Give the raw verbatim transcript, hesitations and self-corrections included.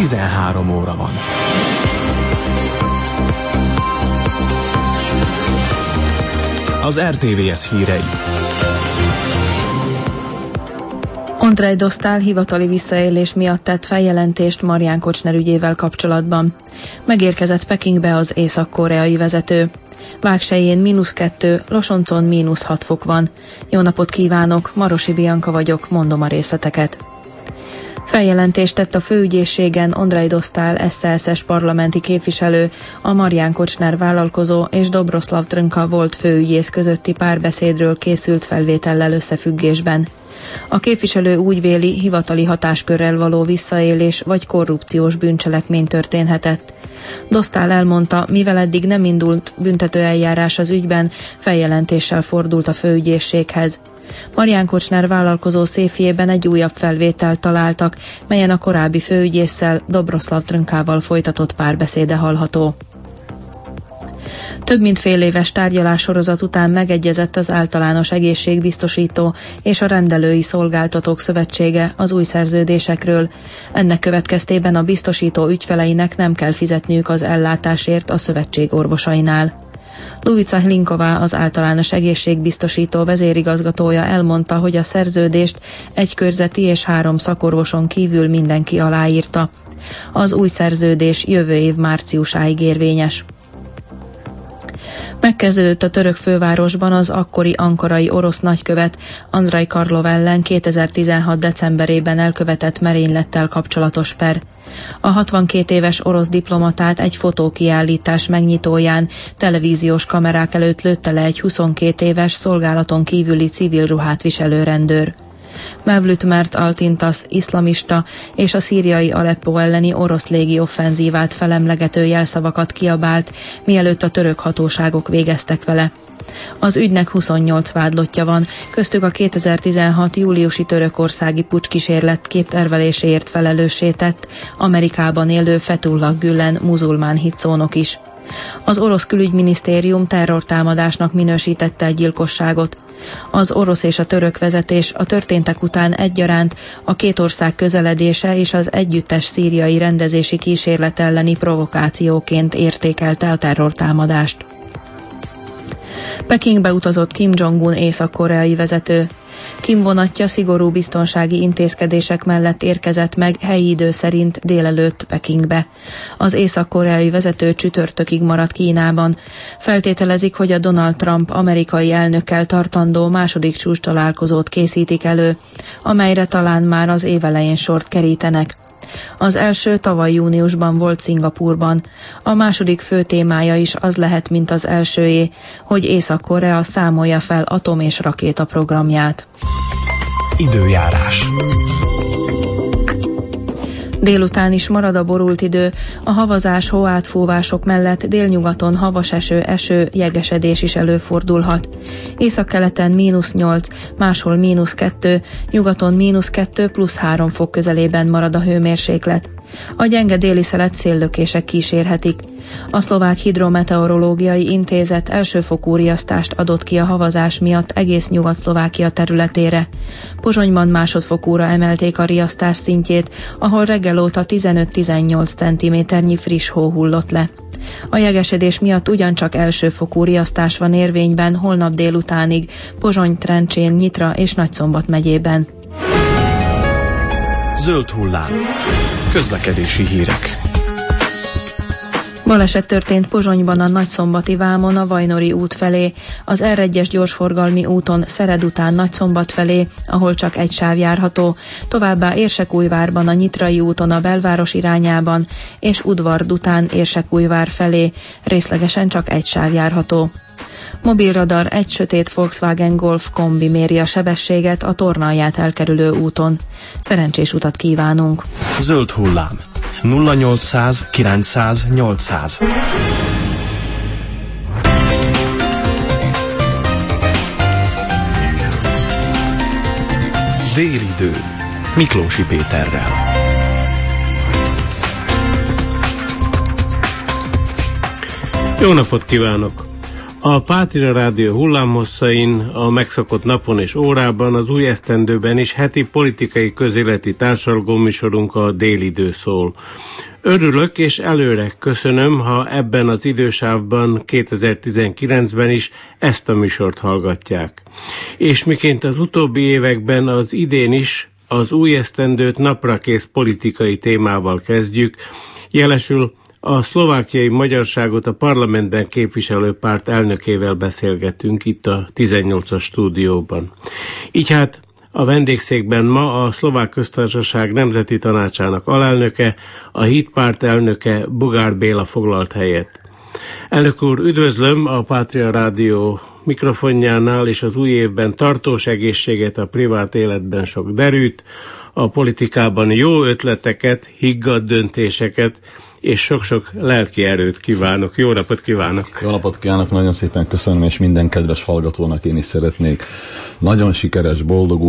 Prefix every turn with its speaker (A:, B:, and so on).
A: tizenhárom óra van. Az er té vé es hírei.
B: Ondrej Dostál hivatali visszaélés miatt tett feljelentést Marián Kocsner ügyével kapcsolatban. Megérkezett Pekingbe az észak-koreai vezető. Vágselyén mínusz kettő, Losoncon mínusz hat fok van. Jó napot kívánok, Marosi Bianka vagyok, mondom a részleteket. Feljelentést tett a főügyészségen Ondrej Dostál es zé es es parlamenti képviselő, a Marián Kocsner vállalkozó és Dobroszlav Trnka volt főügyész közötti párbeszédről készült felvétellel összefüggésben. A képviselő úgy véli, hivatali hatáskörrel való visszaélés vagy korrupciós bűncselekmény történhetett. Dostál elmondta, mivel eddig nem indult büntetőeljárás az ügyben, feljelentéssel fordult a főügyészséghez. Marián Kocsner vállalkozó széfjében egy újabb felvételt találtak, melyen a korábbi főügyésszel, Dobroszlav Trnkával folytatott párbeszéde hallható. Több mint fél éves tárgyalássorozat után megegyezett az Általános Egészségbiztosító és a Rendelői Szolgáltatók Szövetsége az új szerződésekről. Ennek következtében a biztosító ügyfeleinek nem kell fizetniük az ellátásért a szövetség orvosainál. Lubica Hlinková, az Általános Egészségbiztosító vezérigazgatója elmondta, hogy a szerződést egy körzeti és három szakorvoson kívül mindenki aláírta. Az új szerződés jövő év márciusáig érvényes. Megkezdődött a török fővárosban az akkori ankarai orosz nagykövet Andrei Karlov ellen kétezer-tizenhat decemberében elkövetett merénylettel kapcsolatos per. A hatvankét éves orosz diplomatát egy fotókiállítás megnyitóján televíziós kamerák előtt lőtte le egy huszonkét éves szolgálaton kívüli civil ruhát viselő rendőr. Mevlüt Mert Altintas iszlamista és a szíriai Aleppo elleni orosz légi offenzívát felemlegető jelszavakat kiabált, mielőtt a török hatóságok végeztek vele. Az ügynek huszonnyolc vádlottja van, köztük a kétezer-tizenhat júliusi törökországi pucskísérlet kétterveléséért felelőssé tett Amerikában élő Fethullah Gülen muzulmán hitszónok is. Az orosz külügyminisztérium terrortámadásnak minősítette egy gyilkosságot. Az orosz és a török vezetés a történtek után egyaránt a két ország közeledése és az együttes szíriai rendezési kísérlet elleni provokációként értékelte a terrortámadást. Pekingbe utazott Kim Jong-un észak-koreai vezető. Kim vonatja szigorú biztonsági intézkedések mellett érkezett meg helyi idő szerint délelőtt Pekingbe. Az észak-koreai vezető csütörtökig maradt Kínában. Feltételezik, hogy a Donald Trump amerikai elnökkel tartandó második csúcstalálkozót készítik elő, amelyre talán már az év elején sort kerítenek. Az első tavaly júniusban volt Szingapúrban. A második fő témája is az lehet, mint az elsőjé, hogy Észak-Korea számolja fel atom- és rakétaprogramját.
A: Időjárás.
B: Délután is marad a borult idő, a havazás, hóátfúvások mellett délnyugaton havas eső, eső, jegesedés is előfordulhat. Északkeleten mínusz nyolc, máshol mínusz kettő, nyugaton mínusz kettő plusz három fok közelében marad a hőmérséklet. A gyenge déli szelet széllökések kísérhetik. A Szlovák Hidrometeorológiai Intézet elsőfokú riasztást adott ki a havazás miatt egész Nyugat-Szlovákia területére. Pozsonyban másodfokúra emelték a riasztás szintjét, ahol reggel óta tizenöt-tizennyolc centiméternyi friss hó hullott le. A jegesedés miatt ugyancsak elsőfokú riasztás van érvényben holnap délutánig Pozsony, Trencsén, Nyitra és Nagyszombat megyében.
A: Zöld hullám. Közlekedési hírek.
B: Baleset történt Pozsonyban a Nagyszombati vámon a Vajnori út felé, az er egyes gyorsforgalmi úton Szered után Nagyszombat felé, ahol csak egy sáv járható, továbbá Érsekújvárban a Nyitrai úton a belváros irányában, és Udvard után Érsekújvár felé, részlegesen csak egy sáv járható. Mobilradar egy sötét Volkswagen Golf kombi méri a sebességet a Tornalját elkerülő úton. Szerencsés utat kívánunk!
A: Zöld hullám. nulla nyolcszáz kilencszáz nyolcszáz. Délidő. Miklósi Péterrel.
C: Jó napot kívánok! A Pátria Rádió hullámhosszain, a megszokott napon és órában, az új esztendőben is heti politikai közéleti társalgó műsorunk a Délidő szól. Örülök és előre köszönöm, ha ebben az idősávban kétezer-tizenkilencben is ezt a műsort hallgatják. És miként az utóbbi években, az idén is az új esztendőt naprakész politikai témával kezdjük, jelesül a szlovákiai magyarságot a parlamentben képviselő párt elnökével beszélgetünk itt a tizennyolcas stúdióban. Így hát a vendégszékben ma a Szlovák Köztársaság Nemzeti Tanácsának alelnöke, a Hitpárt elnöke, Bugár Béla foglalt helyet. Elnök úr, üdvözlöm a Pátria Rádió mikrofonjánál, és az új évben tartós egészséget, a privát életben sok derűt, a politikában jó ötleteket, higgadt döntéseket, és sok-sok lelki erőt kívánok. Jó napot kívánok!
D: Jó napot kívánok, nagyon szépen köszönöm, és minden kedves hallgatónak én is szeretnék nagyon sikeres, boldog